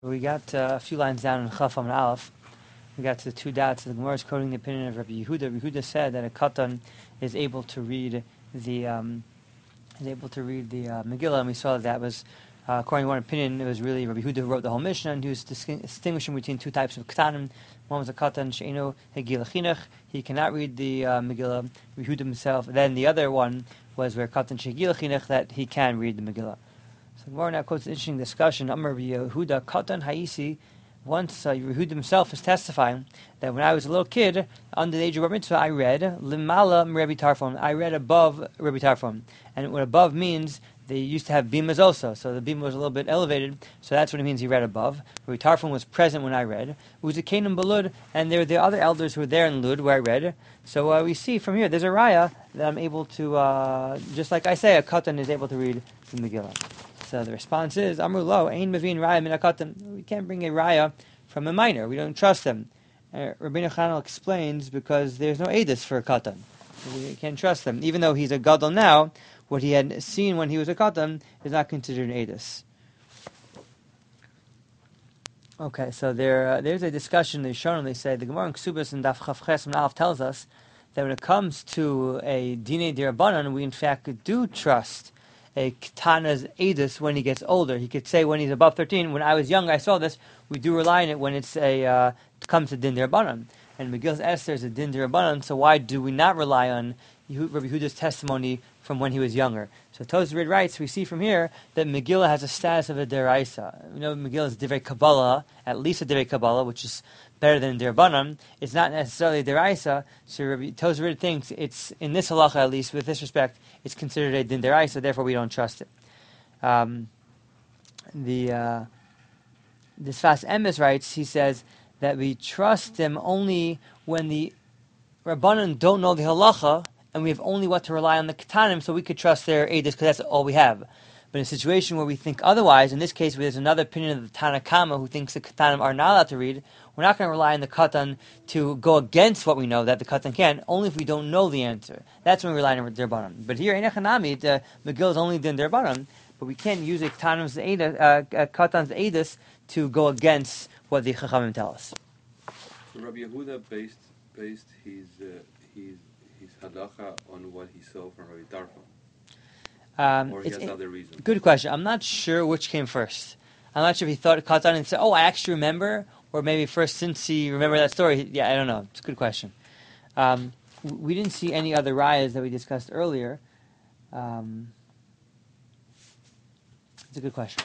We got a few lines down in Chaf and Aleph. We got to the two dots. The Gemara is quoting the opinion of Rabbi Yehuda. Rabbi Yehuda said that a katan is able to read the Megillah, and we saw that was according to one opinion. It was really Rabbi Yehuda who wrote the whole Mishnah, and he was distinguishing between two types of katanim. One was a katan she'eno hegila chinuch; he cannot read the Megillah. Rabbi Yehuda himself. Then the other one was where katan she'gila chinuch, that he can read the Megillah. So the Gemara now quotes an interesting discussion. Amar Yehuda Katan Haisi. Once Yehuda himself is testifying that when I was a little kid, under the age of Bar Mitzvah, I read Limala Rabbi Tarfon. I read above Rabbi Tarfon, and what above means, they used to have bimas also. So the bima was a little bit elevated. So that's what it means. He read above. Rabbi Tarfon was present when I read. It was a Canaan Balud, and there were the other elders who were there in Lud where I read. So we see from here, there's a raya that I'm able to, just like I say, a katan is able to read the Megillah. So the response is, Amru lo, ein mevin raya min hakatan. We can't bring a raya from a minor. We don't trust them. Rabbeinu Chanel explains, because there's no edus for a katan. We can't trust them. Even though he's a gadol now, what he had seen when he was a katan is not considered an edus. Okay, so there's a discussion. They say the Gemara in Ksubas and Daf Chaf Ches and Aleph tells us that when it comes to a dinei dirabanan, we in fact do trust a Ketana's edus when he gets older. He could say when he's above 13, when I was young I saw this. We do rely on it when it's comes to din dirabanan. And Megillus Esther is a din dirabanan, so why do we not rely on Rabbi Yehuda's testimony from when he was younger? So Tosfos writes, we see from here that Megillah has a status of a deraisa. We know Megillah is divrei Kabbalah, at least a divrei Kabbalah, which is better than dirabanan. It's not necessarily a deraisa. So Tosfos thinks it's, in this halacha at least, with this respect, it's considered a din deraisa, therefore we don't trust it. The Sfas Emes writes, he says that we trust them only when the Rabbanan don't know the halacha, and we have only what to rely on the Ketanim, so we could trust their edus because that's all we have. But in a situation where we think otherwise, in this case where there's another opinion of the Tanakama who thinks the Ketanim are not allowed to read, we're not going to rely on the Katan to go against what we know that the Katan can, only if we don't know the answer. That's when we rely on Derbanan. But here in Echanami, the Megillah is only din Derbanan, but we can't use a Katan's edus to go against what the Chachamim tell us. So Rabbi Yehuda based his halacha on what he saw from Rabbi Tarfon, or he has other reasons. Good question. I'm not sure which came first. I'm not sure if he thought Katan and said, "Oh, I actually remember," or maybe first since he remembered that story. Yeah, I don't know. It's a good question. We didn't see any other rayas that we discussed earlier. It's a good question.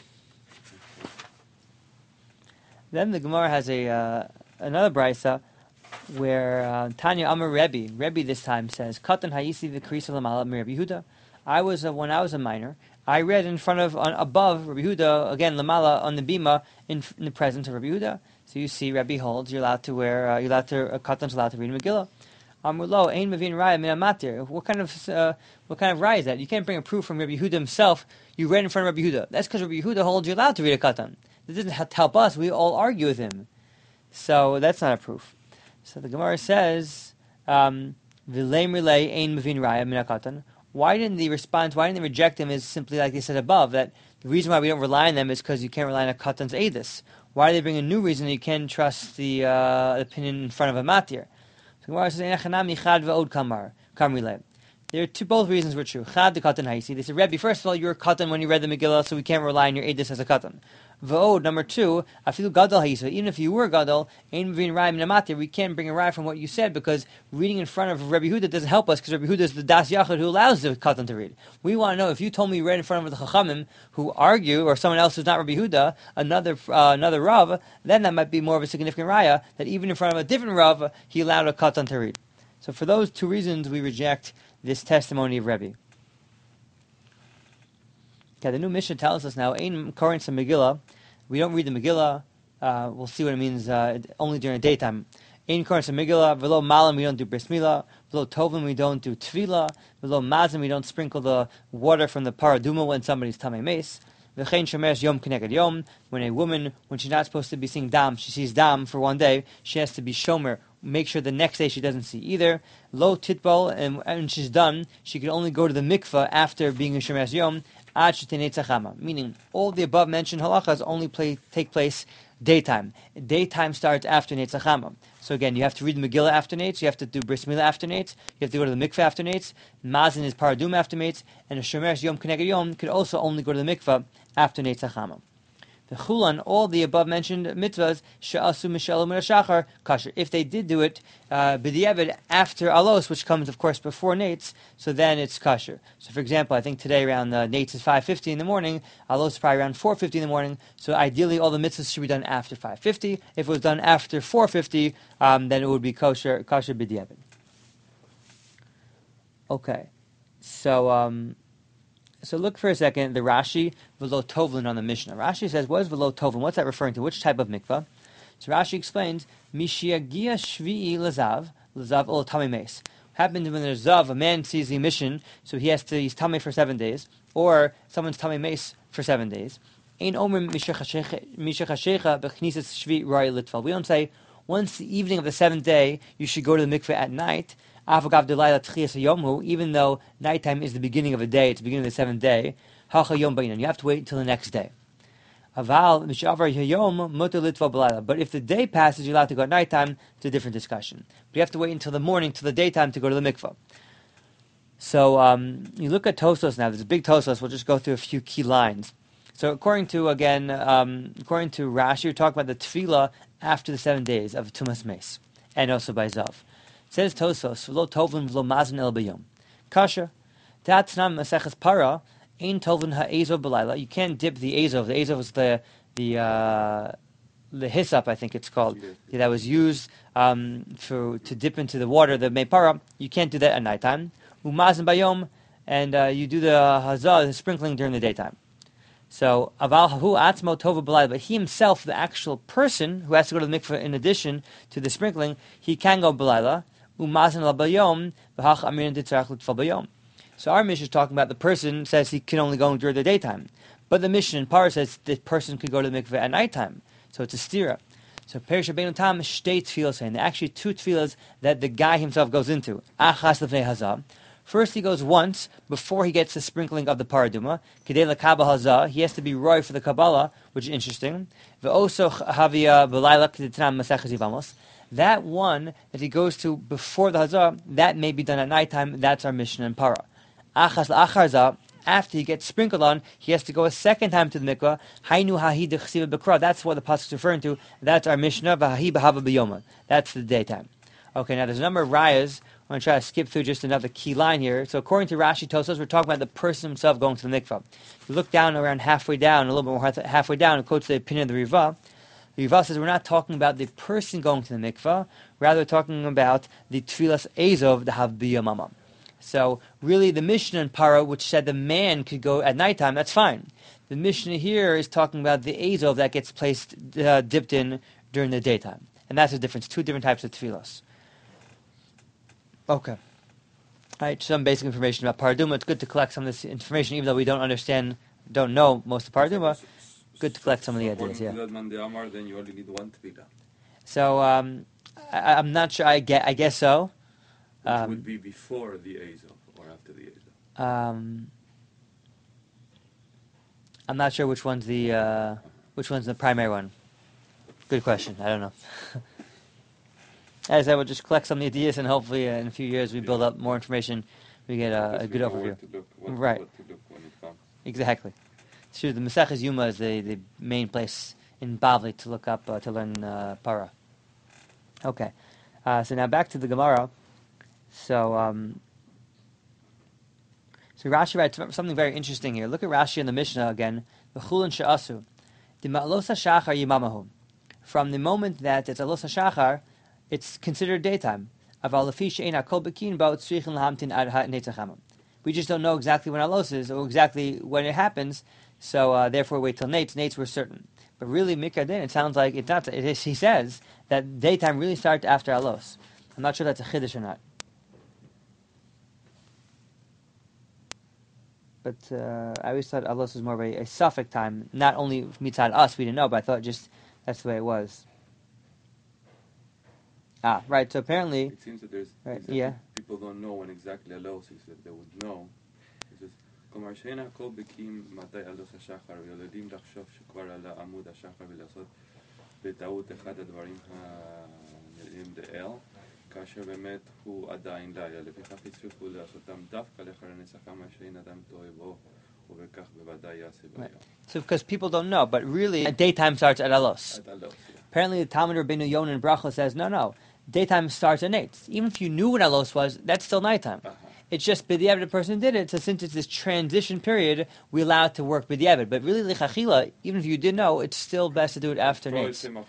Then the Gemara has another brisa where Tanya Amar Rebbe this time says, Katan Hayisi v'Krisa Lamala Rabbi Yehuda. When I was a minor, I read in front of, above Rabbi Yehuda, again Lamala on the bima in the presence of Rabbi Yehuda. So you see, Rebbe holds you're allowed to wear, Katan's allowed to read Megillah. Amar lo ein mevin raya min amatir. What kind of raya is that? You can't bring a proof from Rabbi Yehuda himself. You read in front of Rabbi Yehuda. That's because Rabbi Yehuda holds you're allowed to read a Katan. That doesn't help us. We all argue with him. So that's not a proof. So the Gemara says, V'leim relay ein mevin raya min hakatan. Why didn't they respond? Why didn't they reject him? Is simply like they said above, that the reason why we don't rely on them is because you can't rely on a Katan's edus. Why do they bring a new reason that you can trust the opinion in front of a matir? So the Gemara says, Einachanami chad v'od kam relay. There are both reasons were true. Chad the Katan Haisi. They said, Rebbe, first of all, you're a Katan when you read the Megillah, so we can't rely on your edus as a Katan. V'od, number two, Afilu Gadol Haisi. Even if you were Gadol, Ein Mevin Raya Min Amatir, we can't bring a raya from what you said, because reading in front of Rabbi Yehuda doesn't help us, because Rabbi Yehuda is the Das Yachid who allows the Katan to read. We want to know, if you told me you read in front of the Chachamim who argue, or someone else who's not Rabbi Yehuda, another Rav, then that might be more of a significant raya, that even in front of a different Rav, he allowed a Katan to read. So for those two reasons, we reject this testimony of Rebbe. Okay, the new Mishnah tells us now, Ein Korin Sa Megillah, we don't read the Megillah, we'll see what it means only during the daytime. Ein Korin Sa Megillah, V'lo Malam, we don't do Bris Milah, V'lo Tovim, we don't do Tefillah, V'lo Mazim, we don't sprinkle the water from the Paraduma when somebody's Tamei Meis. V'chein Shomeres Yom Keneged Yom, when a woman, when she's not supposed to be seeing Dam, she sees Dam for one day, she has to be Shomer, make sure the next day she doesn't see either. Lo Titbol, and when she's done, she can only go to the mikveh after being in Shomeres Yom, Ad Shetenei Tzachama. Meaning, all the above mentioned halachas only take place Daytime. Daytime starts after Neitz Chama. So again, you have to read the Megillah after Neitz, you have to do Bris Milah after Neitz, you have to go to the mikveh after Neitz, Mazin is Paradum after Neitz, and a Shomer Yom Keneged Yom could also only go to the mikveh after Neitz Chama. The chulan, all the above mentioned mitzvahs, she'asu mishalom shachar kasher. If they did do it b'diavad after alos, which comes of course before nates, so then it's kasher. So for example, I think today around nates is 5:50 in the morning, alos is probably around 4:50 in the morning. So ideally, all the mitzvahs should be done after 5:50. If it was done after 4:50, then it would be kosher b'diavad. Okay, so. So look for a second, the Rashi, V'lo Tovlin on the Mishnah. Rashi says, what is V'lo Tovlin? What's that referring to? Which type of mikvah? So Rashi explains, Mishiagia Shvi'i Lazav Ol Tami Meis. Happens when there's Zav, a man sees the emission, so he's Tami for 7 days, or someone's Tami Meis for 7 days. Ein Omer Mishachashecha B'chnisas Shvi Roi Litval. We don't say, once the evening of the 7th day, you should go to the mikveh at night, even though nighttime is the beginning of a day, it's the beginning of the 7th day, you have to wait until the next day. But if the day passes, you're allowed to go at nighttime, it's a different discussion. But you have to wait until the morning, till the daytime to go to the mikveh. So you look at Tosfos now, there's a big Tosfos, we'll just go through a few key lines. So according to Rashi, you're talking about the tefillah after the 7 days of Tumas Meis, and also by Zav. Says Tosfos, "V'lo tovlin v'lo mazon el b'yom." Kasha, Ta'atznam Maseches Para, ein tovlin ha'ezov b'layla. You can't dip the ezov. The ezov is the hyssop, I think it's called, that was used to dip into the water, the meipara. You can't do that at nighttime. Umazon bayom, and you do the hazah, the sprinkling during the daytime. So, aval hahu atzmo tova b'layla, but he himself, the actual person who has to go to the mikveh in addition to the sprinkling, he can go b'layla. So our Mishnah is talking about the person says he can only go during the daytime. But the Mishnah in Parah says the person could go to the mikveh at nighttime. So it's a stira. So Perish Rabbeinu Tam shtei tefillas saying. There are actually 2 tefillas that the guy himself goes into. Achas lefnei hazah. First he goes once before he gets the sprinkling of the paraduma. Kidei lekabel hazah. He has to be roy for the Kabbalah, which is interesting. Ve'oso havia b'layla k'ditanam maseches Yevamos. That one that he goes to before the Hazah, that may be done at nighttime. That's our Mishnah in Para. Achas la'achar, after he gets sprinkled on, he has to go a second time to the mikvah. Hainu hahi dechsiva b'kra. That's what the pasuk is referring to. That's our Mishnah. V'hahi b'hava b'yoma. That's the daytime. Okay, now there's a number of rayas. I'm going to try to skip through just another key line here. So according to Rashi Tosfos, we're talking about the person himself going to the mikvah. If you look down around halfway down, a little bit more halfway down, and quotes the opinion of the Rivah. The Riva says we're not talking about the person going to the mikvah, rather we're talking about the tefillas ezov, the havbiyah mama. So really the Mishnah in Para, which said the man could go at nighttime, that's fine. The Mishnah here is talking about the ezov that gets placed, dipped in during the daytime. And that's the difference, 2 different types of tefillas. Okay. All right, some basic information about Paraduma. It's good to collect some of this information, even though we don't know most of Paraduma. Good to collect some of the ideas, yeah. Then you only need 1 tefillah. So I'm not sure. I guess so. Which would be before the Ezov or after the Ezov? I'm not sure which one's the primary one. Good question. I don't know. As I would just collect some of the ideas, and hopefully in a few years we build up more information. We get a good overview. Right. What to look when it comes. Exactly. Sure, the Maseches Yuma is the main place in Bavli to look up, to learn Para. Okay. So now back to the Gemara. So Rashi writes something very interesting here. Look at Rashi in the Mishnah again. V'chulin she'asu. Dima'alos ha'shachar yimamahu. From the moment that it's alos ha'shachar, it's considered daytime. Aval lefi she'ein hakol bekin ba'ot tzrichin lahamtin ad ha'netz ha'chama. We just don't know exactly when alos is, or exactly when it happens, so therefore wait till Nates. Nates were certain. But really, Mikadin, it sounds like it's not. He says that daytime really starts after alos. I'm not sure that's a chiddush or not. But I always thought alos was more of a suffix time, not only mitzad us, we didn't know, but I thought just that's the way it was. Ah, right, so apparently... It seems that there's... Right, yeah. People don't know when exactly alos is, that they would know. It says, כלומר שאין הכל בקיאים מתי אלות השחר ויודעים לחשוב שכבר עלה עמוד השחר ולעשות בטעות אחד הדברים הנראים לעיל, כאשר באמת הוא עדיין לילה, לפיכך הצליחו לעשותם דווקא לאחר הנסחה מה שאין אדם טועה בו, ובכך בוודאי יעשה ביום. So because people don't know, but really daytime starts at Alos. At Alos, yeah. Apparently the Talmud Rabbeinu Yon in Bracha says, no, daytime starts at 8. Even if you knew what Alos was, that's still nighttime. It's just b'diavad the person did it, so since it's this transition period, we allow it to work b'diavad. But really, lichachila, even if you did know, it's still best to do it after 8. Is it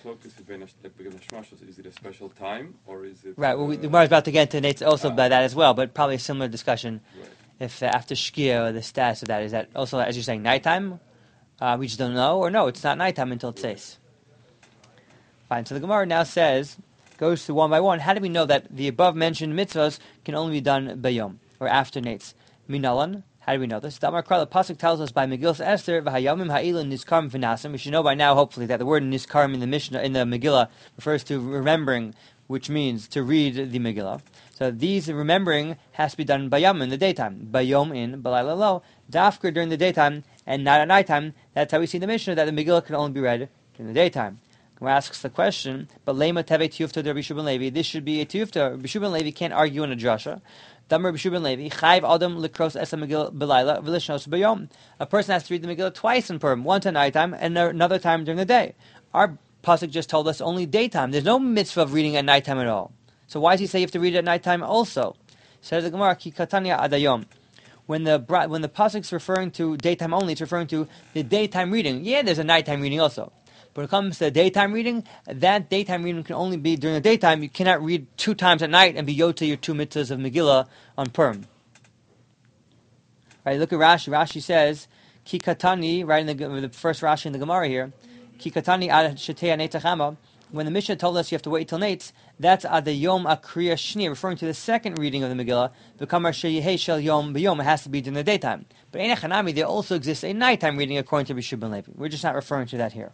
a special time, or is it... Right, well, the Gemara is about to get into Nates also by that as well, but probably a similar discussion. Right. If after Shkia, the status of that, is that also, as you're saying, nighttime? We just don't know, or no, it's not nighttime until it says. Fine, so the Gemara now goes through one by one. How do we know that the above-mentioned mitzvahs can only be done bayom, or after Nates? Minalan, how do we know this? Damar Kral, the Pasuk tells us by Megillah Esther, v'hayamim ha'ilin nizkarim v'nasim. We should know by now, hopefully, that the word nizkarim in the Mishnah, in the Megillah, refers to remembering, which means to read the Megillah. So these remembering has to be done bayom in the daytime. Bayom in, balayla lo, dafker during the daytime, and not at nighttime. That's how we see in the Mishnah that the Megillah can only be read during the daytime. Gemara asks the question, but lema teve tiyufta de Rabbi Shua ben Levi. This should be a tiyufta. Rabbi Shua ben Levi can't argue in a drasha. Damar Rabbi Shua ben Levi, chayv adam likros es Megillah belayla v'lishnos bayom. A person has to read the Megillah twice in Purim, once at nighttime and another time during the day. Our pasuk just told us only daytime. There's no mitzvah of reading at nighttime at all. So why does he say you have to read it at nighttime also? Says the Gemara, ki katanya adayom. When the pasuk's referring to daytime only, it's referring to the daytime reading. Yeah, there's a nighttime reading also. But when it comes to daytime reading, that daytime reading can only be during the daytime. You cannot read 2 times at night and be yota your 2 mitzvahs of Megillah on Purim. Right, look at Rashi. Rashi says, ki katani, right in the first Rashi in the Gemara here, ki katani ad shetei netachama. When the Mishnah told us you have to wait till Nates, that's adayom akriya shni, referring to the second reading of the Megillah. V'kamar sheyehei shel yom b'yom, it has to be during the daytime. But in Echanami, there also exists a nighttime reading according to Rabbi Shua ben Levi. We're just not referring to that here.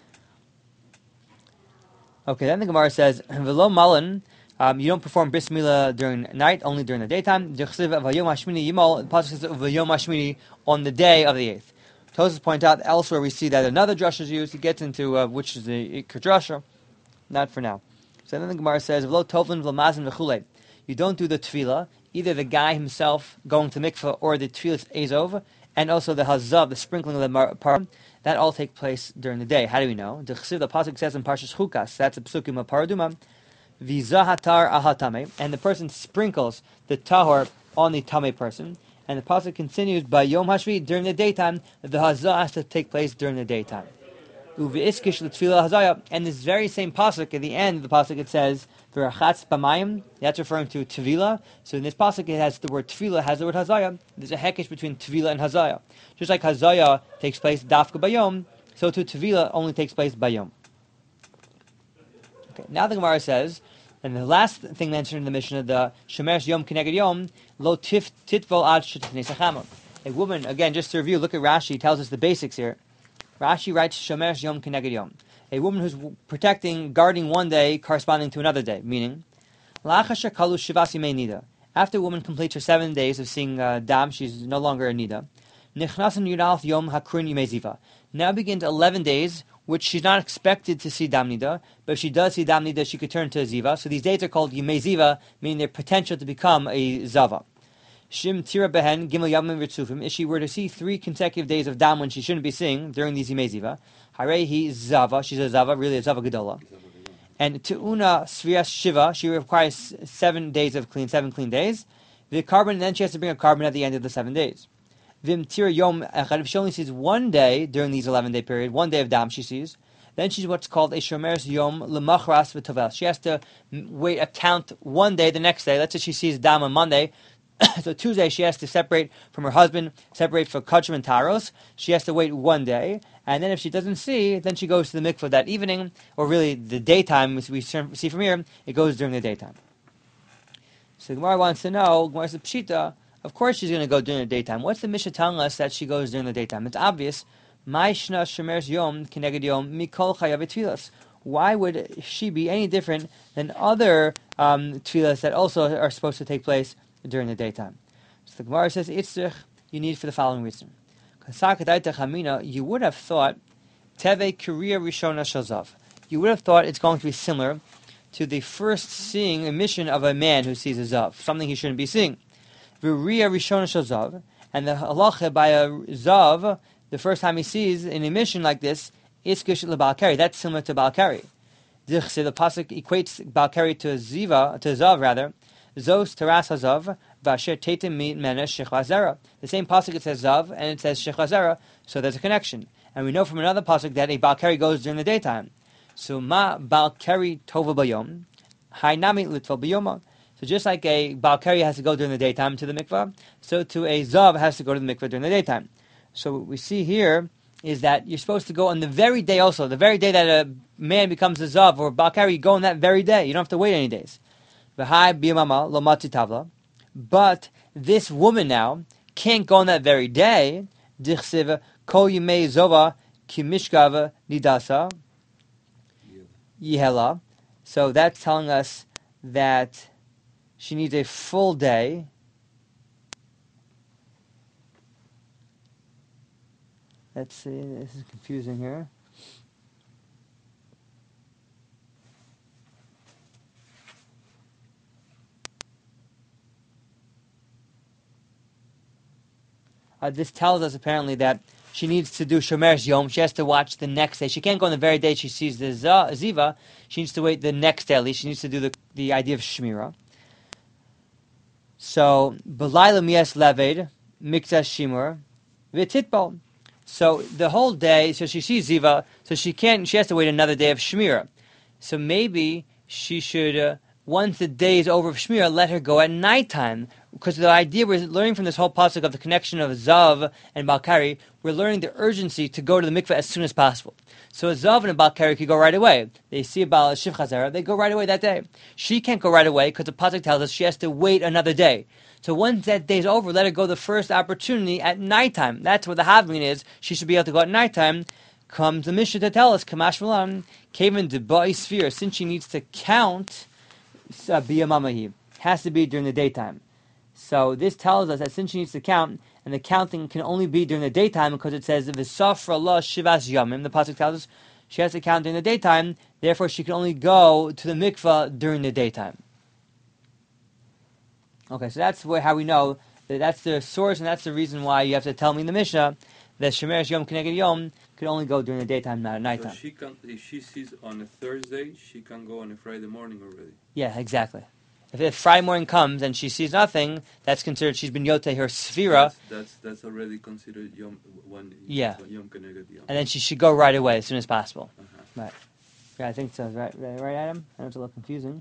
Okay, then the Gemara says, "V'lo malan." You don't perform bris milah during night, only during the daytime. The pasuk says v'yom hashmini on the day of the 8th. Tosfos point out elsewhere we see that another drasha is used. He gets into which is the ikar drasha. Not for now. So then the Gemara says, "V'lo tovlin v'lamazin v'chulei." You don't do the tefillah, either the guy himself going to mikveh or the tefillah ezov, and also the hazav, the sprinkling of the parum. That all take place during the day. How do we know? The pasuk says in Parshas Chukas, that's a psukim of paraduma, v'zahatar ahatame, and the person sprinkles the tahor on the tame person. And the pasuk continues by Yom Hashvi during the daytime. The hazah has to take place during the daytime. Uvi'iskish l'tfilah hazaya, and this very same pasuk at the end of the pasuk it says v'rachatz b'mayim. That's referring to tefillah. So in this pasuk it has the word tefillah, has the word hazaya. There's a hekesh between tefillah and hazaya. Just like hazaya takes place dafka bayom, so too tefillah only takes place bayom. Okay, now the Gemara says, and the last thing mentioned in the Mishnah, the shemesh yom keneged yom lo titvol ad shetnei sachama. A woman, again, just to review, look at Rashi. Tells us the basics here. Rashi writes shemesh yom keneged yom. A woman who's guarding one day corresponding to another day, meaning after a woman completes her 7 days of seeing dam, she's no longer a nida. Now begins 11 days, which she's not expected to see dam nida, but if she does see dam nida, she could turn to a ziva. So these days are called yimei ziva, meaning their potential to become a zava. Shim tira behen gimel yamim ritzufim. If she were to see 3 consecutive days of dam when she shouldn't be seeing during these yimei ziva, harehi zava, she's a zava, really a zava gedola. And te'una svias shiva, she requires 7 days of 7 clean days. The carbon, and then she has to bring a carbon at the end of the 7 days. Vim tir yom echad, if she only sees 1 day during these 11-day period, 1 day of dam she sees, then she's what's called a shomer's yom lemachras v'tovel. She has to count 1 day the next day. Let's say she sees dam on Monday. So Tuesday she has to separate from her husband, separate for kachim and taros. She has to wait 1 day, and then if she doesn't see, then she goes to the mikveh that evening, or really the daytime, as we see from here, it goes during the daytime. So Gemara wants to know, Gemara says pshita, of course she's going to go during the daytime. What's the Mishnah telling us that she goes during the daytime? It's obvious. Ma'ishna shemer's yom keneged yom mikol chayav tefillas. Why would she be any different than other tefillas that also are supposed to take place during the daytime? So the Gemara says, Itzrich, you need for the following reason. You would have thought, Teve Kriya Rishona Shazav. you would have thought it's going to be similar to the first seeing emission of a man who sees a zav, something he shouldn't be seeing. V'riya rishona shel zav, and the halacha by a zav, the first time he sees an emission like this, iskish lebalkari. That's similar to balkari. The pasuk equates balkari to zav rather. Zos teras hazav v'asher tetim mi menesh shechlazera. The same pasuk it says zav and it says shechlazera, so there's a connection. And we know from another pasuk that a balkari goes during the daytime. So ma balkari tova bayom, hainami litval bayoma. So just like a balkari has to go during the daytime to the mikvah, so too a zav has to go to the mikvah during the daytime. So what we see here is that you're supposed to go on the very day also, the very day that a man becomes a zav or a balkari, you go on that very day. You don't have to wait any days. But this woman now can't go on that very day. Kol yimei zova kimishkav nidasa yihela. So that's telling us that she needs a full day. Let's see, this is confusing here. This tells us apparently that she needs to do Shomer's Yom. She has to watch the next day. She can't go on the very day she sees the Ziva. She needs to wait the next day at least. She needs to do the idea of Shmira. So, B'layla mies leved, mikzas shimur, v'titbol. So the whole day, so she sees Ziva, so she has to wait another day of Shmira. So maybe she should, once the day is over of Shmira, let her go at nighttime. Because the idea we're learning from this whole pasuk of the connection of Zav and Balkari, we're learning the urgency to go to the mikveh as soon as possible. So a Zav and a Balkari could go right away. They see a Baal Shiv Chazara, they go right away that day. She can't go right away because the pasuk tells us she has to wait another day. So once that day's over, let her go the first opportunity at nighttime. That's where the Havmin is. She should be able to go at nighttime. Comes the Mishnah to tell us, Kamash Malam, Kaven de Ba'isfir, since she needs to count, Biyamamahi, has to be during the daytime. So this tells us that since she needs to count, and the counting can only be during the daytime because it says V'safra la shivas yamim. The pasuk tells us she has to count during the daytime. Therefore, she can only go to the mikvah during the daytime. Okay, so that's how we know that that's the source, and that's the reason why you have to tell me in the Mishnah that Shemeres Yom Keneged Yom can only go during the daytime, not at nighttime. So she can, if she sees on a Thursday, she can go on a Friday morning already. Yeah, exactly. If Friday morning comes and she sees nothing, that's considered she's been yote her sfira. That's already considered Yom Yom Keneged Yom. And then she should go right away as soon as possible. Uh-huh. Right. Yeah, I think so. Right, Adam? I know it's a little confusing.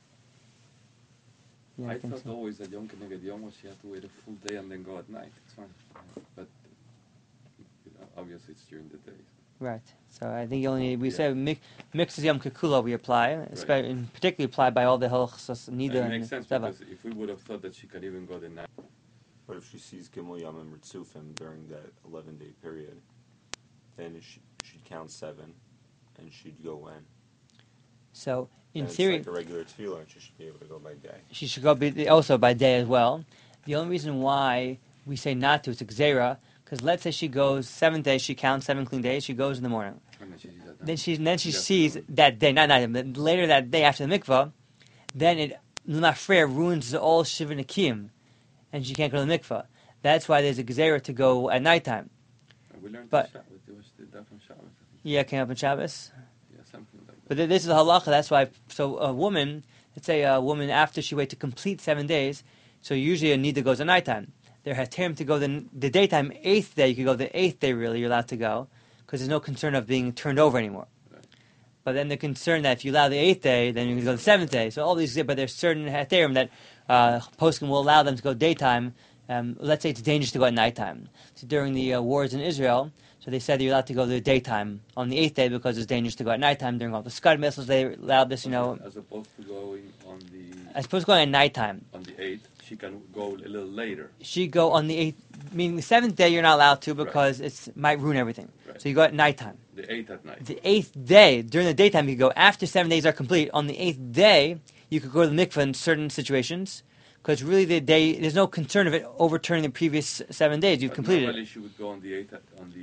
Yeah, I thought so. always that Yom Keneged Yom was she had to wait a full day and then go at night. It's fine. But obviously it's during the day. Right. So I think you only we say mixes Yom Kekula we apply, right. And particularly applied by all the halachas Nida and It makes sense Seva. because if we would have thought that she could even go the night. But if she sees Gimel Yamim Ritzufim during that 11-day period, then she'd count 7, and she'd go when? So in and theory, it's like a regular tefillah, and she should be able to go by day. She should go also by day as well. The only reason why we say not to is Xera, because let's say she goes 7 days, she counts 7 clean days, she goes in the morning. Then she sees that day, not night, but later that day after the mikvah, then it L'mafreya ruins all Shiva Nakim, and she can't go to the mikvah. That's why there's a Xera to go at nighttime. We learned But yeah, it came up in Shabbos. Yeah, something like that. But this is a halacha. That's why. So a woman, let's say a woman after she waits to complete 7 days, so usually a nida goes at nighttime. There has time to go the daytime 8th day. You could go the 8th day. Really, you're allowed to go because there's no concern of being turned over anymore. Right. But then the concern that if you allow the 8th day, then you can go the 7th day. So all these, but there's certain heterim that poskim will allow them to go daytime. Let's say it's dangerous to go at nighttime. So during the wars in Israel, so they said you're allowed to go the daytime on the 8th day because it's dangerous to go at nighttime. During all the Scud missiles, they allowed this, As opposed to going on the... As opposed to going at nighttime. On the 8th, she can go a little later. She go on the 8th, meaning the 7th day you're not allowed to because it might ruin everything. Right. So you go at nighttime. The 8th at night. The 8th day, during the daytime you go. After 7 days are complete, on the 8th day, you could go to the mikveh in certain situations. Because really the day, there's no concern of it overturning the previous 7 days. You've completed normally it. She would go on the 8th,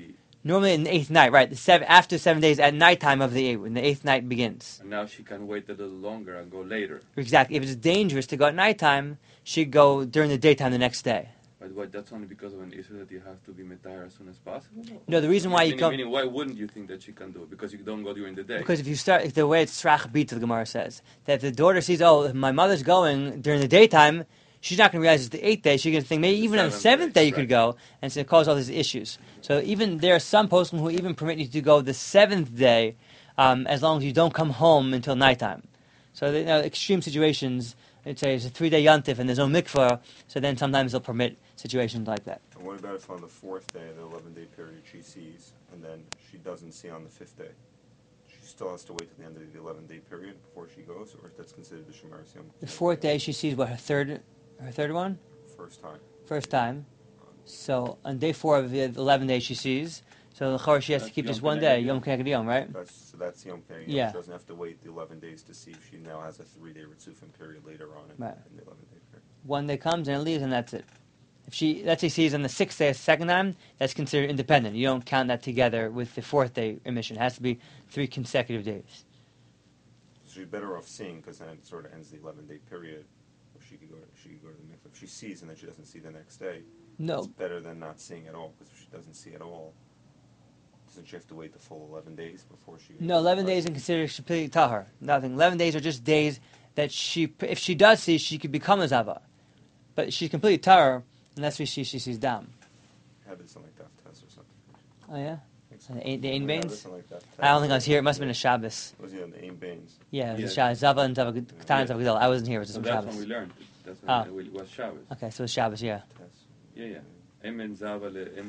Normally in the 8th night, right? After 7 days at nighttime of the 8th, when the 8th night begins. And now she can wait a little longer and go later. Exactly. If it's dangerous to go at nighttime, she'd go during the daytime the next day. But that's only because of an issue that you have to be metayar as soon as possible? No, the reason why you come... Meaning, why wouldn't you think that she can do it? Because you don't go during the day. Because if the way it's Srach Bita, the Gemara says, that if the daughter sees, oh, my mother's going during the daytime, she's not going to realize it's the 8th day. She's going to think maybe even on the 7th day you could go, and it's going to cause all these issues. So even there are some poskim who even permit you to go the 7th day, as long as you don't come home until nighttime. So extreme situations, let's say it's a 3-day yontif and there's no mikvah, so then sometimes they'll permit situations like that. And what about if on the 4th day, the 11-day period, she sees, and then she doesn't see on the 5th day? She still has to wait till the end of the 11-day period before she goes, or that's considered the Shemeres Yom? The 4th day she sees what, her third one? First time. So on day 4 of the 11th day she sees. So she has to keep just one day, Yom Keneged Yom, right? So that's Yom Keneged Yom. Yeah. She doesn't have to wait the 11 days to see if she now has a 3-day Ritzufim period later on in the 11-day period. One day comes and it leaves and that's it. If she, let's say, sees on the 6th day a second time, that's considered independent. You don't count that together with the 4th day emission. It has to be 3 consecutive days. So she's better off seeing, because then it sort of ends the 11-day period. She could go to the mikvah. If she sees and then she doesn't see the next day, it's better than not seeing at all, because if she doesn't see at all, doesn't she have to wait the full 11 days before she... No, 11 days isn't considered completely tahar. Nothing. 11 days are just days that if she does see, she could become a zava. But she's completely tahar unless she sees dam. I had this on like Daf Test or something. Oh, yeah? So. The Ein Bains? Like I don't think I was here. It must have been a Shabbos. Was he on the Ein Bains? Yeah, it was a Shabbos. Zava and Zava Katan and Zava Gedol. I wasn't here. It was so some that's Shabbos. when we learned it. That's when it was Shabbos. Okay, so it was Shabbos, yeah. Yeah. Ein ben Zava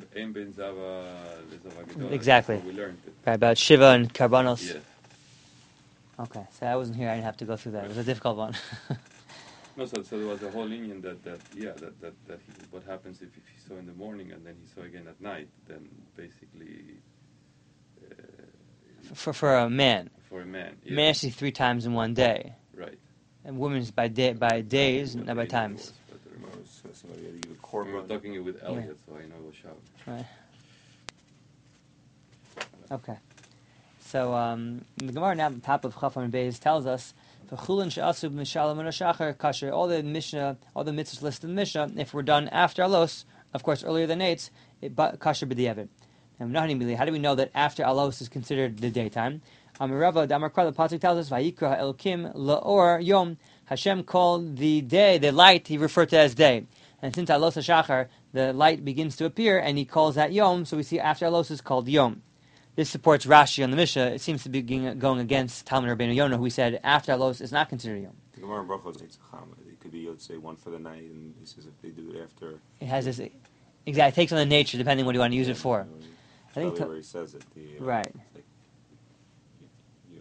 Gedol. Exactly. That's when we learned it. Right, about Shiva and Karbanos. Yes. Okay, so I wasn't here. I didn't have to go through that. It was a difficult one. No, so there was a whole union that what happens if he saw in the morning and then he saw again at night, then basically... For a man. For a man. Yeah. Man see 3 times in one day. Right. And women's by days, not by times. Somebody had to give a We were talking with Elliot, so I know it was Shabbos. Right. Okay. So the Gemara now at the top of Chafar and Beis tells us all the Mishnah, all the mitzvahs listed in the Mishnah, if we're done after Alos, of course earlier than 8, kasher b'diavad. And how do we know that after Alos is considered the daytime? Amirava, the Amarkra, the Pasuk tells us, Vayikra Elokim la'or yom. Hashem called the day, the light, he referred to as day. And since Alos HaShachar, the light begins to appear, and he calls that yom, so we see after Alos is called yom. This supports Rashi on the Mishnah. It seems to be going against Talmud Rabbeinu Yonah, who said after Alos is not considered yom. The Gemara in Brachos makes a chama. It could be, you'd say, one for the night, and he says if they do it after... It has this... Exactly. It takes on the nature, depending on what you want to use it for. I think where he says it. Right. Like, you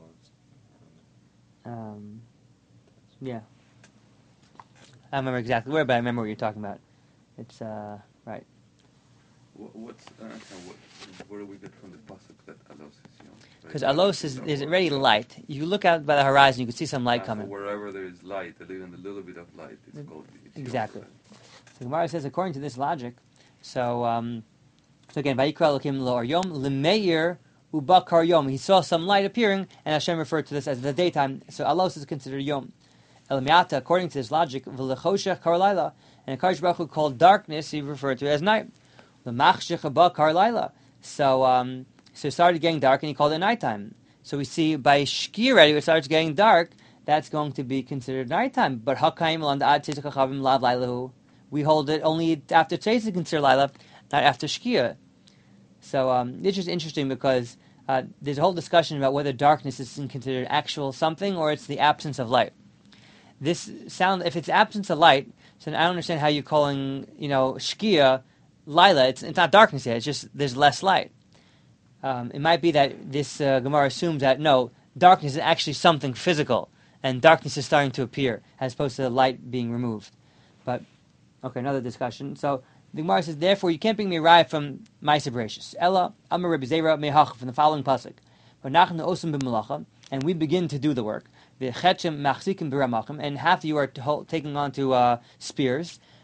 yeah. I don't remember exactly where, but I remember what you're talking about. It's, right. Where do we get from the pasuk that Alos is yom? Because Alos is already light. You look out by the horizon, you can see some light coming. So wherever there is light, even a little bit of light, it's called exactly. So Gemara says, according to this logic, so again, Vayikra Elokim la'or yom l'meir ubakar yom. He saw some light appearing, and Hashem referred to this as the daytime. So Alos is considered yom. Elamiata, according to this logic, v'lechoshech kar laila, and Akadosh Baruch Hu called darkness, he referred to it as night. L'machshech haba kar laila. So it started getting dark, and he called it nighttime. So we see by Shki already, it starts getting dark, that's going to be considered nighttime. But Hakaim l'andad tzitz kachavim lav lailahu. We hold it only after Tzitz is considered Laila, not after Shkia. So it's just interesting because there's a whole discussion about whether darkness is considered actual something or it's the absence of light. If it's absence of light, so I don't understand how you're calling, Shkia Laila. It's not darkness yet. It's just there's less light. It might be that this Gemara assumes that no, darkness is actually something physical, and darkness is starting to appear as opposed to the light being removed. But okay, another discussion. So the Gemara says, therefore, you can't bring me right from Ma'aser Bereshis. Ella, Amar Rebbe Zera Mehach, from the following pasuk. V'nachnu osam b'melacha, and we begin to do the work. V'chetchem machzikim b'ramachim, and half of you are taking on to spears.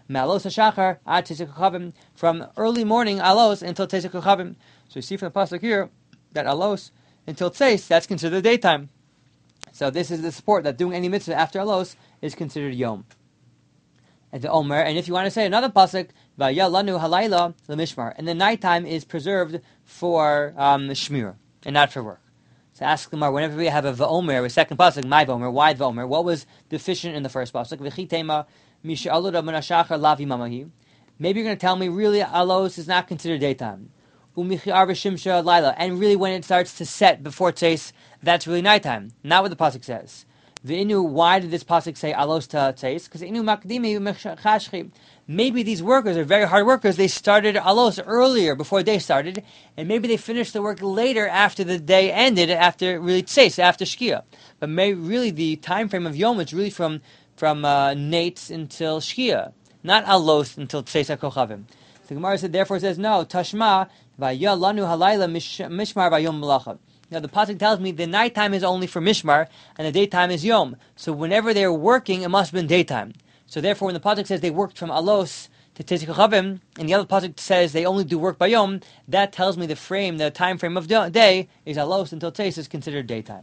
Me'alos hashachar ad Teisei Kochavim, from early morning alos until Teisei Kochavim. So you see from the pasuk here that alos until tzeis, that's considered daytime. So this is the support that doing any mitzvah after alos is considered yom. And the Omer, and if you want to say another pasuk, Vaya lanu halayla lemishmar, and the nighttime is preserved for shmir and not for work. So ask Gemara, whenever we have a v'omer, a second pasuk, my v'omer, why v'omer? What was deficient in the first pasuk? V'chitema misha'alud menashachar lavi mamahi. Maybe you're going to tell me really alos is not considered daytime. U'michi'ar v'shimsha laila, and really when it starts to set before tzeis, that's really nighttime. Not what the pasuk says. V'inu, why did this pasuk say alos to tzeis? Because inu makdimi mechashchi. Maybe these workers are very hard workers. They started alos earlier before day started, and maybe they finished the work later after the day ended, after really tzeis, after shkia. But maybe really the time frame of yom is really from nates until shkia, not alos until tzeis hakochavim. The Gemara said, therefore it says no. Tashma v'ya lanu halayla mishmar v'yom malacha. Now the pasuk tells me the nighttime is only for mishmar and the daytime is yom. So whenever they're working, it must have been daytime. So therefore, when the pasuk says they worked from alos to Teisei Kochavim, and the other pasuk says they only do work by yom, that tells me the time frame of day is alos until tzeis is considered daytime.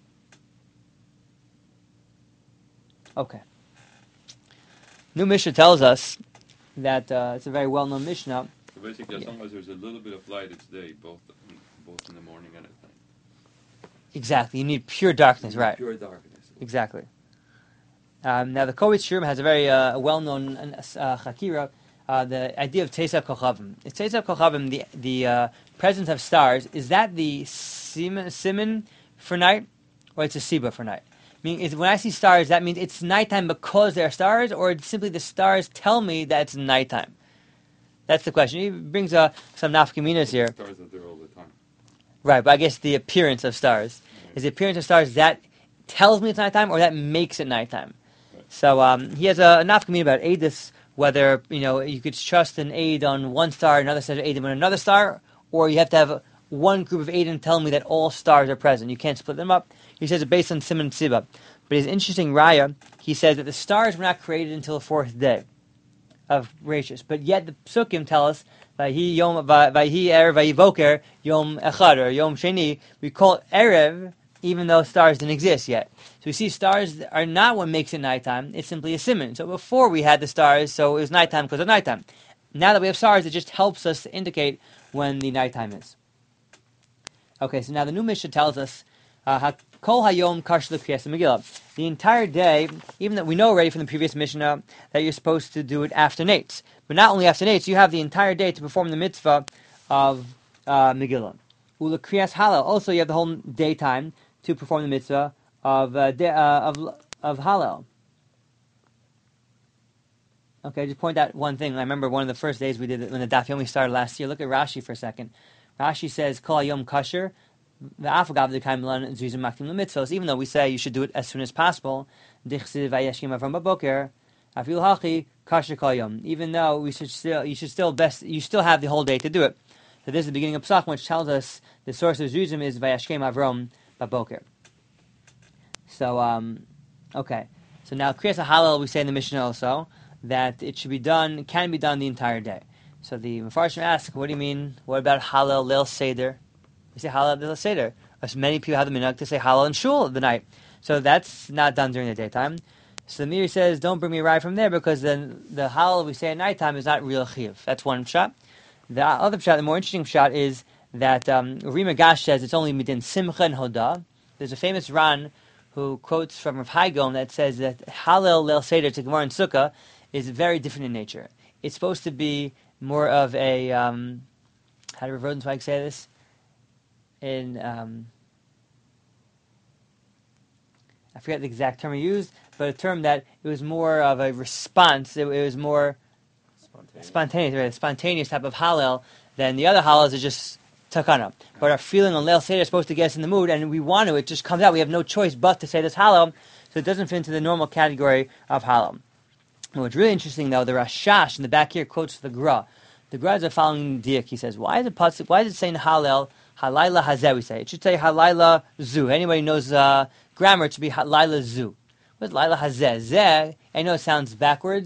Okay. New Mishnah tells us that it's a very well-known Mishnah. So basically, as long as there's a little bit of light, it's day, both in the morning and at night. Exactly. You need pure darkness, right? Pure darkness. Exactly. Now the Kovitz Shurim has a very well-known chakira, the idea of Teisei Kochavim. Is Teisei Kochavim the presence of stars? Is that the siman for night, or it's a siba for night? I mean, when I see stars, that means it's nighttime because there are stars, or it's simply the stars tell me that it's nighttime? That's the question. He brings some nafkaminas here. Stars are there all the time. Right, but I guess the appearance of stars. Is the appearance of stars that tells me it's nighttime, or that makes it nighttime? So he has a nafkamina about Eidus, whether you could trust an Eid on one star, another set of Eidim on another star, or you have to have one group of Eidim tell me that all stars are present. You can't split them up. He says it based on Siman Siba. But his interesting raya, he says that the stars were not created until the fourth day of Rishis. But yet the Psukim tell us, Vayhi Erev Vayivoker Yom Echad, or Yom Sheni, we call it Erev, even though stars didn't exist yet. So we see stars are not what makes it nighttime, it's simply a siman. So before we had the stars, so it was nighttime because of nighttime. Now that we have stars, it just helps us to indicate when the nighttime is. Okay, so now the new Mishnah tells us, Kol Hayom Karsh L'Kriyas Megillah. The entire day, even that we know already from the previous Mishnah that you're supposed to do it after nates. But not only after nates, you have the entire day to perform the mitzvah of Megillah. Ula Kriyas Halal. Also, you have the whole daytime to perform the mitzvah of Halal. Okay, just point out one thing. I remember one of the first days we did it when the Daf Yomi started last year. Look at Rashi for a second. Rashi says, Kol Hayom Kasher, V'afagav D'Kaim Lan Zuzim Maktim L'Mitzvos. Even though we say you should do it as soon as possible, Dichsiv Vayashkim Avram Baboker, Afil Hachi Kasher Kol Yom. Even though you still have the whole day to do it. So this is the beginning of Pesach, which tells us the source of Zuzim is Vayashkim Avram Baboker. So, okay. So now, Kriyas HaHalal, we say in the Mishnah also, that it should be done, can be done the entire day. So the Mefarshim ask, what do you mean? What about Halal Leil Seder? We say Halal Leil Seder. As many people have the minhag to say Halal and Shul the night. So that's not done during the daytime. So the Meiri says, don't bring me a ride from there, because then the Halal we say at nighttime is not real Chiv. That's one shot. The other shot, the more interesting shot, is that Rima Gash says it's only midin Simcha and Hoda. There's a famous Ran who quotes from Rav Haigom that says that Halal Leil Seder to Gemara and Sukkah is very different in nature. It's supposed to be more of a, how did Rav Rosenzweig say this? I forget the exact term he used, but a term that it was more of a response. It was more spontaneous, right? A spontaneous type of Hallel than the other Hallels are just takana. But our feeling on Leil Seder is supposed to get us in the mood, and we want to. It just comes out. We have no choice but to say this Hallel, so it doesn't fit into the normal category of Hallel. And what's really interesting, though, the Rashash in the back here quotes the Gra. The Gra is the following diak. He says, why is it saying Hallel, Halayla Hazeh, we say? It should say Halayla Zu. Anybody knows grammar, it should be Halayla Zu. What's Laila Hazeh? Zeh, I know it sounds backwards,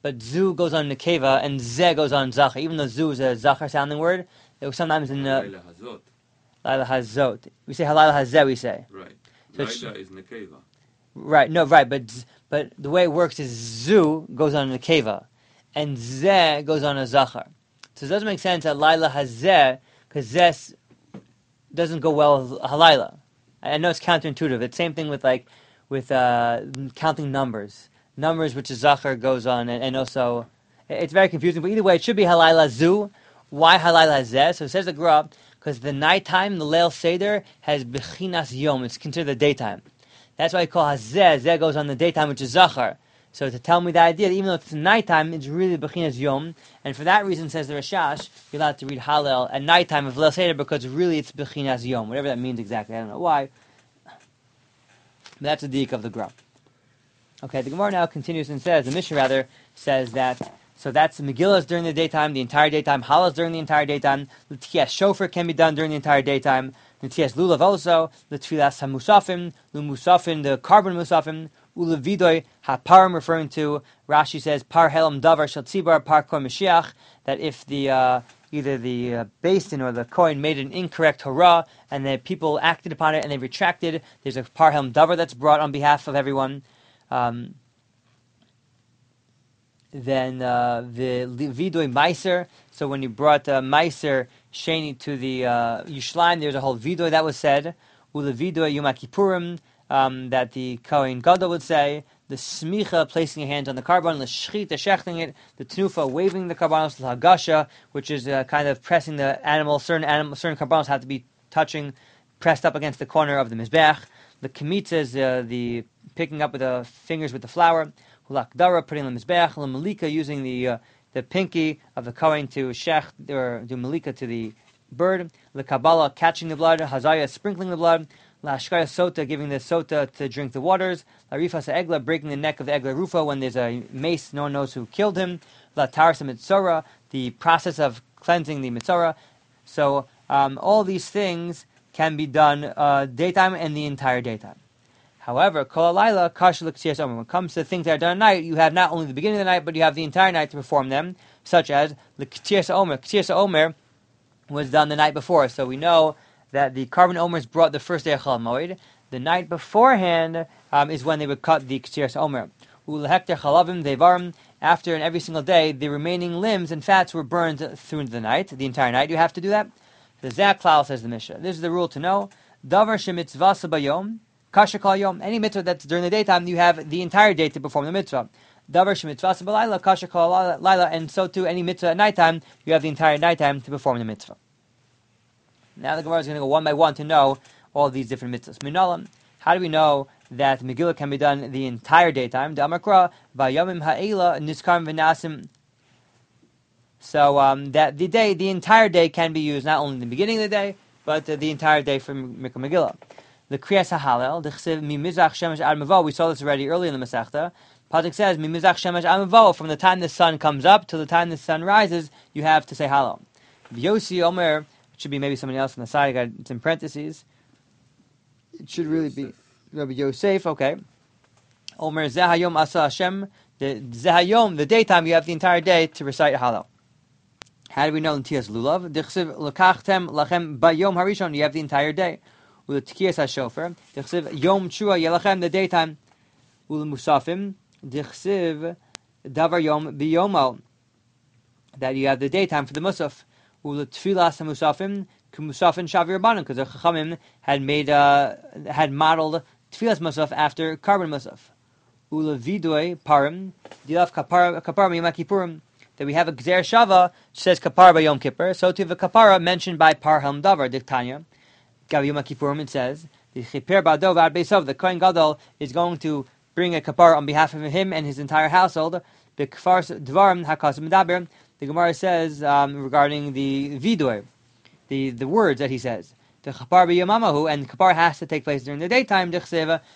but zu goes on nekeva and ze goes on zachar. Even though zu is a zachar sounding word, it was sometimes in Laila hazot. Laila hazot. We say halayla hazeh. We say Right. So Laila is nekeva. Right. No. Right. But the way it works is zu goes on nekeva, and ze goes on a zachar. So it doesn't make sense that Laila hazeh because zeh doesn't go well with halayla. I know it's counterintuitive. It's the same thing with counting numbers. Numbers, which is zachar, goes on, and also it's very confusing. But either way, it should be halayla zu. Why halayla zeh? So it says the Gra, because the nighttime, the Leil Seder, has bechinas yom. It's considered the daytime. That's why I call hazeh. Zeh goes on the daytime, which is zachar. So to tell me the idea that even though it's nighttime, it's really bechinas yom. And for that reason, says the Rashash, you're allowed to read Hallel at nighttime of Leil Seder because really it's bechinas yom. Whatever that means exactly, I don't know why. But that's the diik of the Gra. Okay, the Gemara now continues and says, the Mishnah rather says that, so that's Megillah during the daytime, the entire daytime, Hallel during the entire daytime, the Tchias Shofar can be done during the entire daytime, the Tchias Lulav also, the Tfilas HaMusafim, the Musafim, the carbon Musafim, Ulevidoy HaParim, referring to, Rashi says, Par Helam Davar Shel Tzibar, Par Kor Mashiach, that if the, either the basin or the coin made an incorrect hurrah, and the people acted upon it and they retracted, there's a Par Helam Davar that's brought on behalf of everyone. Then the Vidoi Meiser. So when you brought Meiser Sheni to the Yishleim, there's a whole Vidoi that was said. Ula Vidoi Yom Kippurim, that the Kohen Gadol would say. The Smicha, placing your hands on the carbon, the Shechita, shechting it. The Tnufa, waving the carbonos, the Hagasha, which is kind of pressing the animal. Certain carbonos have to be pressed up against the corner of the Mizbech. The Kemitza is the picking up with the fingers with the flour. Hulakdara, putting on the Mizbech. The Malika, using the pinky of the Kohen to shech, or do Malika to the bird. The Kabbalah, catching the blood. Hazaya, sprinkling the blood. La Ashkaya Sota, giving the Sota to drink the waters. La Rifas Egla, breaking the neck of the Egla Rufa when there's a mace, no one knows who killed him. La Tarsa Mitzora, the process of cleansing the Mitzora. So all these things can be done daytime and the entire daytime. However, Kol Alayla, Kashalik Ktiyas Omer. When it comes to things that are done at night, you have not only the beginning of the night, but you have the entire night to perform them, such as the Ktiyas Omer. Ktiyas Omer was done the night before, so we know that the carbon Omer is brought the first day of Chol Moed. The night beforehand is when they would cut the Ktiyas Omer. Ulehekter Chalavim Devarim. After and every single day, the remaining limbs and fats were burned through the night, the entire night. You have to do that. The Zak Klal, says the Mishnah. This is the rule to know. Davar shemitzvasa bayom. Kasha kol yom. Any mitzvah that's during the daytime, you have the entire day to perform the mitzvah. Davar shemitzvasa balayla. Kasha kol laila. And so too, any mitzvah at nighttime, you have the entire nighttime to perform the mitzvah. Now the Gemara is going to go one by one to know all these different mitzvahs. Minalam. How do we know that Megillah can be done the entire daytime? The Amakra vayomim ha'ela niskarim v'nasim. So that the entire day can be used, not only the beginning of the day, but the entire day for Mikra Megillah. The Kriyas HaHalel, the Chesiv Mimizach Shemesh Ad Mavo. We saw this already earlier in the Masechta. Pasuk says Mimizach Shemesh Ad Mavo. From the time the sun comes up till the time the sun rises, you have to say Hallel. Yosi Omer, it should be maybe somebody else on the side. It's in parentheses. It should really be Rabbi Yosef. Okay. Omer Zehayom Asa Hashem. The Zehayom, the daytime, you have the entire day to recite Hallel. How do we know in Tiyas Lulav? Dichsiv Lakachtem Lachem Bayom Harishon. You have the entire day. Ula Tkiyas HaShofer. Dichsiv Yom Chua Yelachem, the daytime. Ula Musafim. Dichsiv Davar Yom Biyomo. That you have the daytime for the Musaf. Ula Tfilas HaMusafim. Kumusafim Shavir Banim. Because the Chachamim had modeled Tfilas Musaf after carbon Musaf. Ula Vidoi Parim. Dilaf Kapar Yom Kippurim. That we have a Gzer Shava, which says Kapara by Yom Kippur. So to the Kapara mentioned by Par Helm Davar, Diktanya. Gav Yom Kippurim, it says, the Kohen Gadol is going to bring a Kapara on behalf of him and his entire household. The Gemara says regarding the Vidor, the words that he says. The Kapar b'Yomamahu, and Kapara has to take place during the daytime. During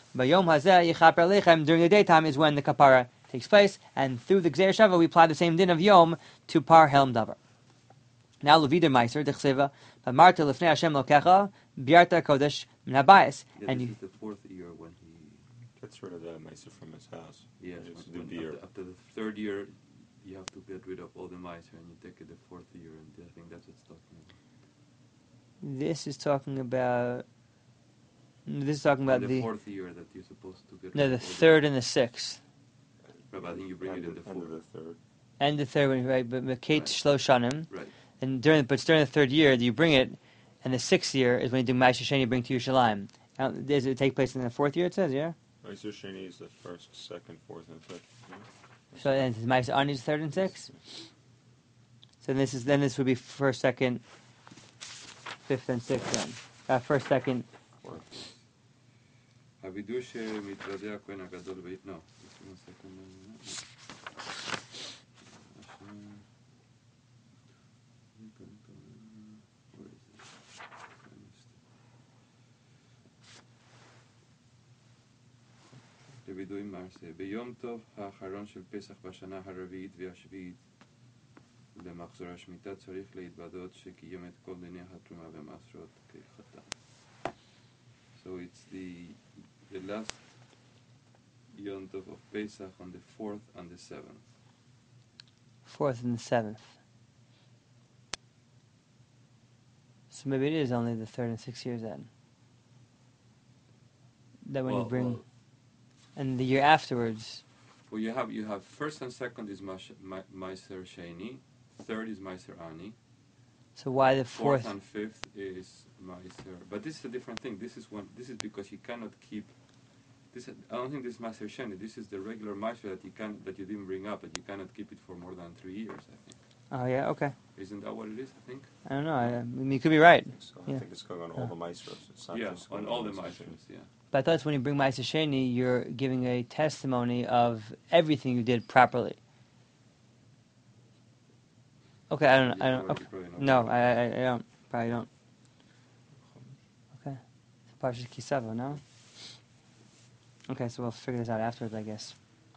the daytime is when the Kapara takes place, and through the Gzer Shava we apply the same din of Yom to Par Helm Davar. Now Levider Meiser Dechseva, Marta Lefnei Hashem Lokecha Biarta Kodesh Min Habayis. And this is the fourth year when he gets rid of the Meiser from his house. Yes, after the third year you have to get rid of all the Meiser and you take it the fourth year, and I think that's what it's talking about. This is talking about the fourth year that you're supposed to get. No, the third and the sixth. Right, but I think you bring it in the fourth. End of the third. And the third one, right? But Makate Shloshanim. Right. And during the third year, you bring it, and the sixth year is when you do Ma'aser Sheni, you bring to Yerushalayim. Does it take place in the fourth year? It says, yeah. Ma'aser Sheni is the first, second, fourth, and fifth. Yeah. So then Ma'aser Ani is third and sixth. So this would be first, second, fifth, and sixth. Then first, second. הווידוי שמתוודע הכהן הגדול no. לווידוי מעשה. ביום טוב האחרון של פסח בשנה הרביעית והשביעית למחזור השמיטה צריך להתוודות שקיים את כל דיני התרומה והמעשרות כחתן. So it's the last Yom Tov of Pesach on the 4th and the 7th. 4th and the 7th. So maybe it is only the 3rd and 6th years then. That when you bring, and the year afterwards. Well, you have first and second is Ma'aser Sheni, third is Ma'aser Ani. So why the fourth and fifth is Ma'aser? But this is a different thing. This is because you cannot keep. This I don't think this is Ma'aser Sheni. This is the regular Ma'aser that you didn't bring up, but you cannot keep it for more than 3 years. I think. Oh yeah, okay. Isn't that what it is? I think. I don't know. I mean, you could be right. So I think it's going on all the Maestros. It's not just on all the Maestros. Yeah. But I thought when you bring Ma'aser Sheni, you're giving a testimony of everything you did properly. Okay, I don't. Okay. No, I don't. Probably don't. Okay. Parshas Kisava, no? Okay, so we'll figure this out afterwards, I guess.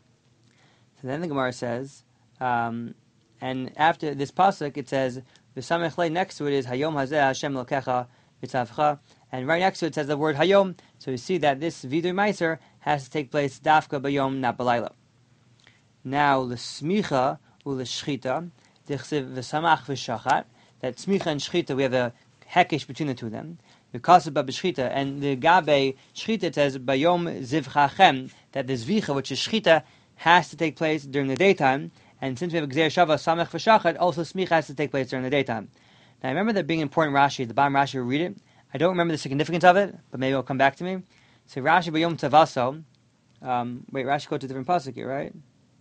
So then the Gemara says, and after this pasuk, it says, "V'samech lei," next to it is Hayom Hazeh Hashem Lokecha V'tzavcha, and right next to it says the word Hayom. So you see that this Vidui Meiser has to take place Dafka Bayom, not Balayla. Now l'smicha u'l'shchita dichsiv v'samach v'shachat. That smicha and shchita, we have a hekesh between the two of them. Because of b'shchita and the gabe shchita, it says Bayom zivchachem, that the zvicha, which is shchita, has to take place during the daytime. And since we have a Gzeir Shava, Samech V'Shachat, also Smicha has to take place during the daytime. Now I remember there being important Rashi, the bottom Rashi, will read it. I don't remember the significance of it, but maybe it'll come back to me. So Rashi B'Yom Tavaso, Rashi quotes a different pasuk here, right?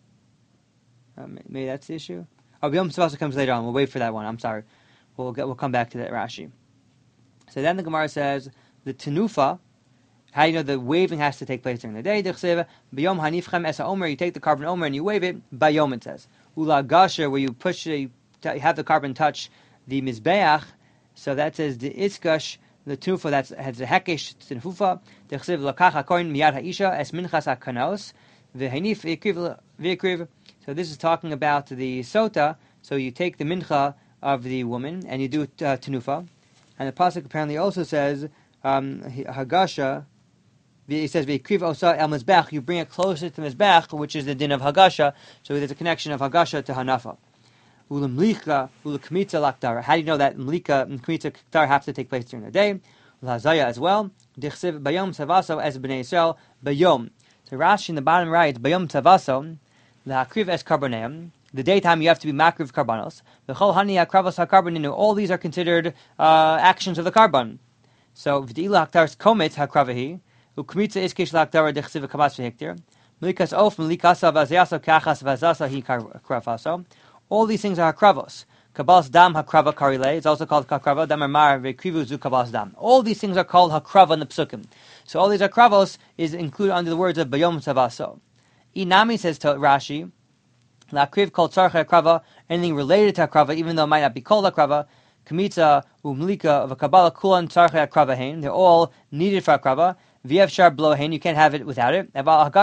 Maybe that's the issue? Oh, B'Yom Tavaso comes later on, we'll wait for that one, I'm sorry. We'll come back to that Rashi. So then the Gemara says, the Tenufa, how do you know the waving has to take place during the day? B'yom hanifchem esa omer, you take the carbon omer and you wave it. Bayom it says. Ula gasher, where you push, you have the carbon touch the mizbeach. So that says the iskash, the tufa that has the hekesh tenufa. Dechsev lakach hakoin miyad haisha es minchas hakanos v'hanif v'ikriv. So this is talking about the sota. So you take the mincha of the woman and you do tenufa. And the pasuk apparently also says hagasha. It says, "V'ikriv osa el mizbech." You bring it closer to mizbech, which is the din of hagasha. So there's a connection of hagasha to hanafa. Ulemlika, ulekmitza lakdara. How do you know that mlika and kmitza ktar have to take place during the day? Ulhazaya as well. Dichsiv bayom tavaso as bnei Yisrael bayom. So Rashi in the bottom writes bayom tavaso lahakriv es karboneim. The daytime you have to be makriv karbanos. V'chol hani hakravos hakarboninu. All these are considered actions of the carbon. So v'dila haktar's kometz hakravahi. Ukmitza iskish lakdara dechsiva kabas v'hektir. Melikas of melikasa vaziaso kachas vazasa hi kravaso. All these things are hakravos. Kabbalas dam hakrava karile. It's also called hakrava. Damar mar v'krivu zu kabbalas dam. All these things are called hakrava in the psukim. So all these hakravos is included under the words of bayom tavaso. Inami says to Rashi, lakriv kol tzarcha hakrava. Anything related to hakrava, even though it might not be called hakrava. Kmitza umlika of a kabbalah kulan tzarcha hakrava hein. They're all needed for hakrava. V'yevshar blohen, you can't have it without it.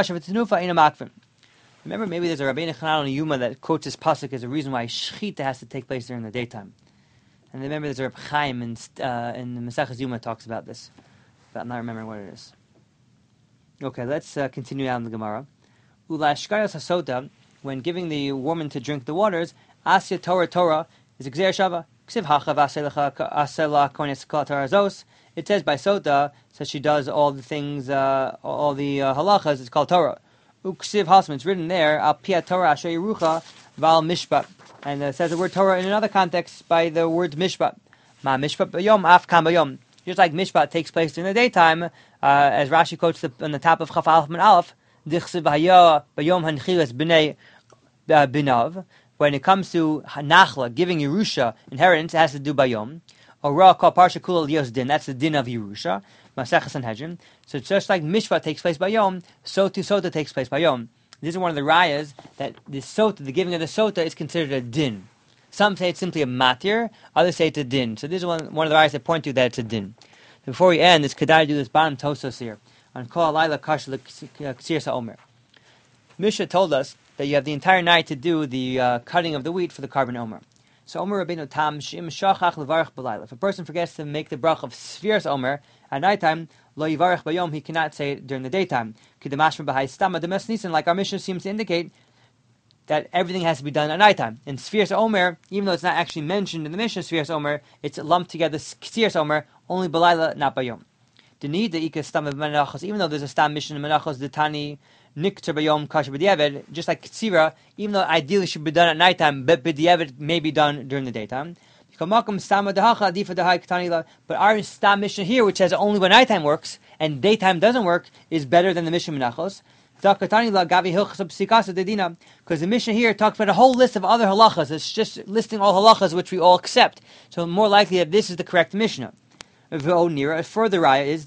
Remember, maybe there's a Rabbeinu Chanan on Yuma that quotes this pasuk as a reason why shchita has to take place during the daytime. And remember, there's a Reb Chaim in the Maseches Yuma talks about this, but I'm not remembering what it is. Okay, let's continue down the Gemara. Ula shkayos hasota when giving the woman to drink the waters, Asya Torah is Gzer Shava. Ksiv Hachav Asela Koines Tarazos. It says by Sota, so she does all the things, all the halachas. It's called Torah. Uksiv Hasman. It's written there. Al Pia Torah Asher Yerucha Val Mishpat, and it says the word Torah in another context by the word Mishpat. Ma Mishpat Bayom Af Kam Bayom. Just like Mishpat takes place during the daytime, as Rashi quotes on the top of Chaf Aleph and Aleph, Dichsiv Haya Bayom Hanchilas Bnei Binav. When it comes to Nachla, giving Yerusha inheritance, it has to do Bayom. Ora Kol Parsha Kula Lios Din, that's the din of Yerusha. Masechah Sanhedrin. So just like Mishpat takes place by Yom, so too Sota takes place by Yom. This is one of the rayas that the Sota, the giving of the Sota, is considered a din. Some say it's simply a matir, others say it's a din. So this is one of the rayas that point to that it's a din. So before we end, it's Kedai do this bottom Tosos here on Kol Alayla Kash L'Ksir Sa'omer. Misha told us that you have the entire night to do the cutting of the wheat for the carbon omer. So Omer Rabbeinu Tam Shim Shachach Levarach B'Layla. If a person forgets to make the brach of Sfiras Omer at nighttime, Lo Yivarach Bayom, he cannot say it during the daytime. Kidamashma B'Hai Stama Demes Nisan, like our Mishnah seems to indicate that everything has to be done at nighttime. In Sfiras Omer, even though it's not actually mentioned in the Mishnah Sfiras Omer, it's lumped together Ksiras Omer, only B'Layla, not Bayom. The need the Ika Stam of Menachos, even though there's a Stam Mishnah in Menachos, the Tani Nikter Bayom Kasher B'Diavad, just like Ktsira, even though ideally should be done at nighttime, but B'Diavad may be done during the daytime. But our Stam Mishnah here, which says only when nighttime works and daytime doesn't work, is better than the Mishnah Menachos. Because the Mishnah here talks about a whole list of other halachas. It's just listing all halachas which we all accept. So more likely that this is the correct Mishnah. A further raya is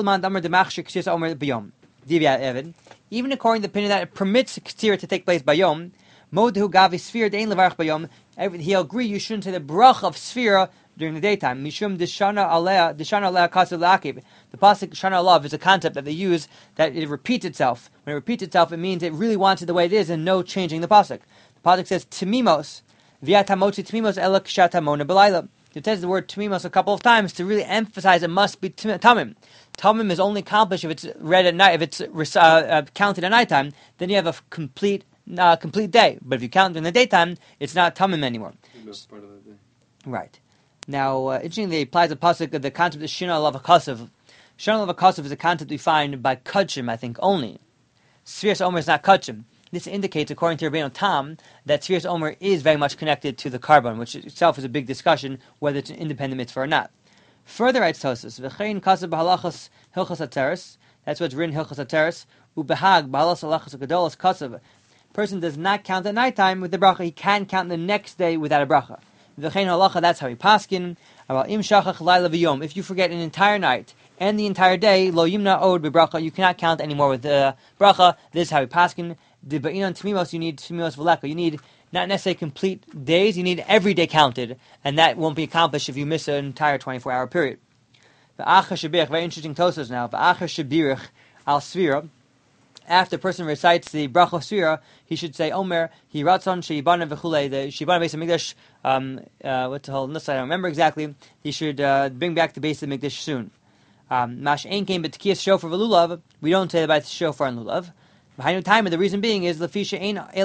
even according to the opinion that it permits Ktsira to take place by Yom, Modhu Gavi Sfira Dein Levarach Bayom, he'll agree you shouldn't say the brach of Sfira during the daytime. Mishum Dishana Alea Kasav La'akiv. The pasuk Shana Alav is a concept that they use that it repeats itself. When it repeats itself, it means it really wants it the way it is and no changing the pasuk. The pasuk says Timimos, Viatamotzi Timimos Ela Kshatamona Belayla. It says the word Timimos a couple of times to really emphasize it must be Tamim. Tamim is only accomplished if it's read at night, if it's counted at nighttime. Then you have a complete day. But if you count during the daytime, it's not Tamim anymore. Part of the day. Right. Now, interestingly, it applies the pasuk of the concept of Shina Alav HaKasav. Shina Alav HaKasav is a concept we find by Kudshim, I think, only. Sfiras Omer is not Kudshim. This indicates, according to Rabbeinu Tam, that Sfiras Omer is very much connected to the carbon, which itself is a big discussion whether it's an independent mitzvah or not. Further writes Tosas, V'chein kasav b'halachas hilchas hateres, that's what's written hilchas hateres, u'behag b'halas halachas ha'gedolos kasav. Person does not count at nighttime with the bracha, he can count the next day without a bracha. V'chein halacha, that's how he paskin. About im shachach layla v'yom, if you forget an entire night and the entire day, lo yimna od b'bracha, you cannot count anymore with the bracha. This is how he paskin. The ba'inon tmimos, you need tmimos v'leka, you need not necessarily complete days, you need every day counted, and that won't be accomplished if you miss an entire 24-hour period. V'achar shabirich, very interesting Tosas now. V'achar shabirich al svira, after a person recites the bracha of svira, he should say Omer, hi ratzon sheibana v'chulei, the sheibana base of Mikdash, what's the whole list? I don't remember exactly. He should bring back the base of Mikdash soon. Mash ein came but tkiyas shofar v'lulav, we don't say about shofar and lulav. Behind the time, the reason being is lefisha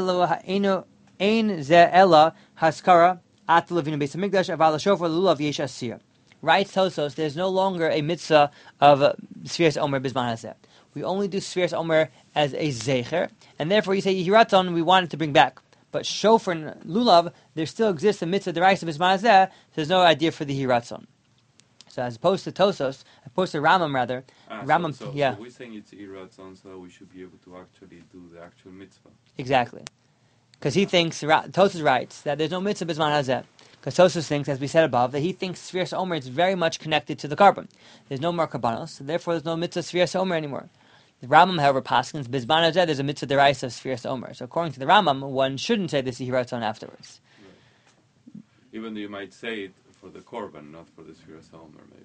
ein ze ella haskara at levina beis hamikdash aval shofar lulav yesh asir. Right, Tosos, there's no longer a mitzvah of Sfiras Omer bisman hazeh. We only do Sfiras Omer as a zecher, and therefore you say Yihiratzon, we wanted to bring back. But shofar and lulav, there still exists a mitzvah deraisa bisman hazeh, so there's no idea for the Yihiratzon. So as opposed to Tosos, opposed to Rambam rather, Rambam, so yeah. So we're saying it's Iratzon, so we should be able to actually do the actual mitzvah. Exactly. Because he thinks, Tosos writes, that there's no mitzvah bisman hazeh. Because Tosos thinks, as we said above, that he thinks Sfiras Omer is very much connected to the carbon. There's no more karbanos, so therefore there's no mitzvah Sfiras Omer anymore. The Rambam, however, paskins, bisman hazeh, there's a mitzvah deraisa of Sfiras Omer. So according to the Rambam, one shouldn't say this Yihiratzon afterwards. Right. Even though you might say it for the korban, not for the Sfiras Omer, maybe.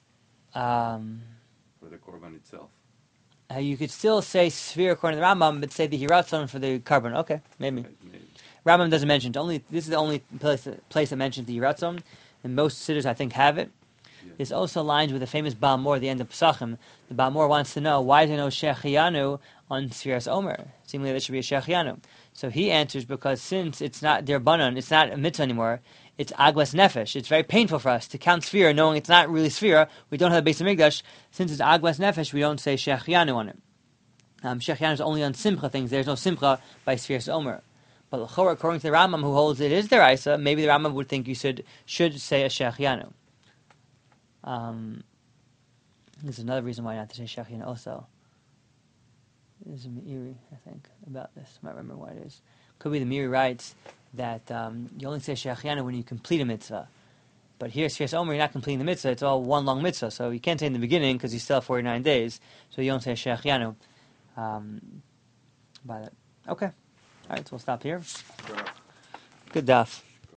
For the korban itself. You could still say Sfir according to the Rambam, but say the Hiratzon for the carbon. Okay, maybe. Right, maybe. Rambam doesn't mention it. This is the only place that mentions the Hiratzon, and most sitters, I think, have it. This also aligns with the famous Baal Mor at the end of Pesachim. The Baal Mor wants to know, why is there no Shechianu on Sfiras Omer? Seemingly there should be a Shechianu. So he answers, because since it's not Derbanan, it's not a mitzvah anymore, it's Agwas Nefesh. It's very painful for us to count Sfira knowing it's not really Sfira. We don't have a Beis HaMikdash. Since it's Agwas Nefesh, we don't say Shechianu on it. Shechianu is only on Simcha things. There's no Simcha by Sfiras Omer. But according to the Rambam, who holds it is deraisa, maybe the Rambam would think you should say a Shechianu. There's another reason why not to say Shechianu also. There's a Meiri, I think, about this. I might remember why it is. Could be the Meiri writes that you only say Shechianu when you complete a mitzvah. But here, Sfiras Omer, you're not completing the mitzvah. It's all one long mitzvah. So you can't say in the beginning because you still have 49 days. So you don't say Shechianu by that. Okay. All right, so we'll stop here. Good daf.